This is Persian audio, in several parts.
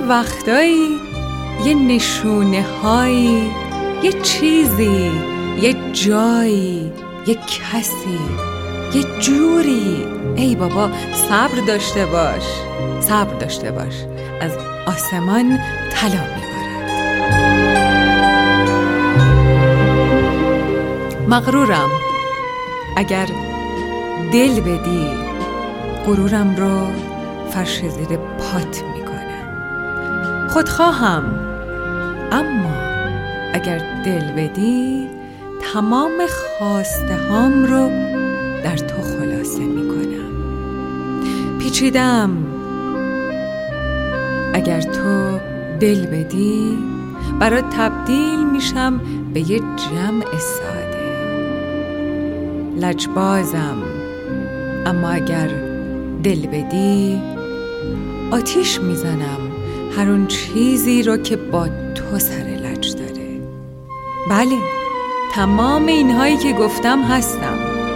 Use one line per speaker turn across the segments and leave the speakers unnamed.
وقتایی یه نشونه هایی، یه چیزی، یه جایی، یه کسی، یه جوری، ای بابا صبر داشته باش، صبر داشته باش، از آسمان طلا میبارد. مغرورم اگر دل بدی، غرورم رو فرش زیر پات میکنم. خودخواهم اما اگر دل بدی، تمام خواسته هام رو در تو خلاصه میکنم. پیچیدم اگر تو دل بدی، برات تبدیل میشم به یه جمع ساده. لجبازم اما اگر دل بدی، آتیش میزنم هر اون چیزی رو که با تو سر لج داره. بله، تمام اینهایی که گفتم هستم،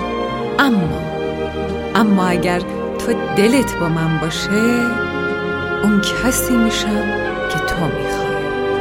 اما اگر تو دلت با من باشه، اون کسی میشم که تو میخوای.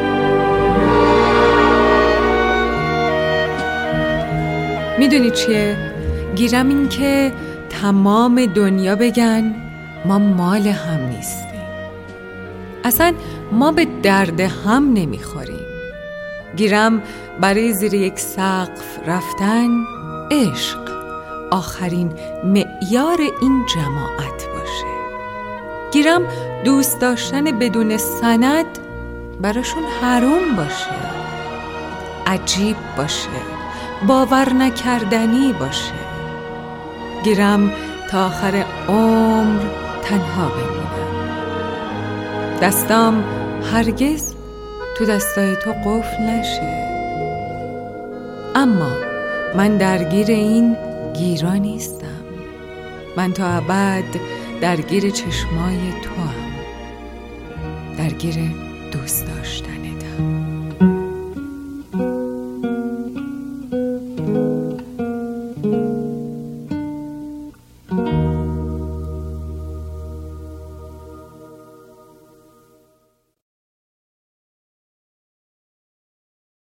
میدونی چیه؟ گیرم این که تمام دنیا بگن ما مال هم نیستیم، اصلا ما به درد هم نمیخوریم. گیرم برای زیر یک سقف رفتن عشق آخرین معیار این جماعت باشه. گیرم دوست داشتن بدون سند براشون حرام باشه، عجیب باشه، باور نکردنی باشه. گیرم تا آخر عمر تنها بمونم، دستام هرگز تو دستای تو قفل نشه. اما من درگیر این گیرا نیستم، من تا ابد درگیر چشمای تو هم، درگیر دوست داشتنتم.